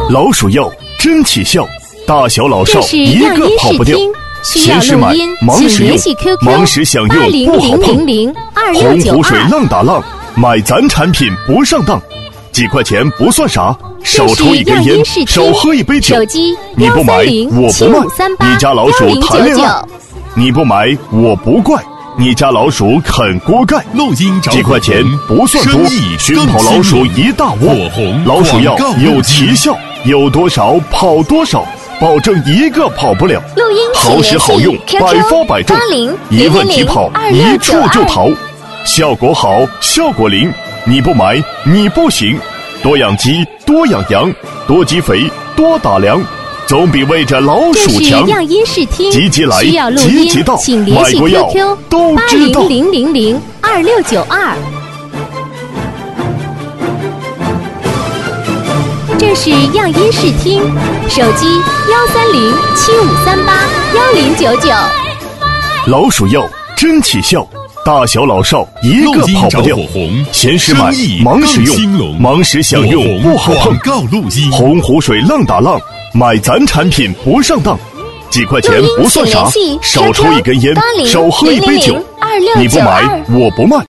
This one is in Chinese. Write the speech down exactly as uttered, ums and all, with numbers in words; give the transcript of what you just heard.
老鼠药真起效，大小老少一个跑不掉。闲时买，忙时用，忙时享用不好碰。洪湖水浪打浪，买咱产品不上当。几块钱不算啥，少抽一根烟，少喝一杯酒。你不买我不卖，你家老鼠谈恋爱。你不买我不怪，你家老鼠啃锅盖。 录音找几块钱不算多，熏跑老鼠一大窝。老鼠药有奇效，有多少跑多少，保证一个跑不了。 录音好使好用，百发百中，一问题跑，一处就逃，效果好，效果灵。你不买你不行，多养鸡多养羊，多积肥多打粮，总比喂着老鼠强。积极来，积极到，买过药都知道。 八零零零零二六九二。这是样音视听，手机幺三零七五三八幺零九九。 老鼠药真起效，大小老少一个跑不掉。闲时买，忙时用，忙时享用不好碰。洪湖水浪打浪，买咱产品不上当。几块钱不算啥，少抽一根烟，少喝一杯酒。你不买我不卖。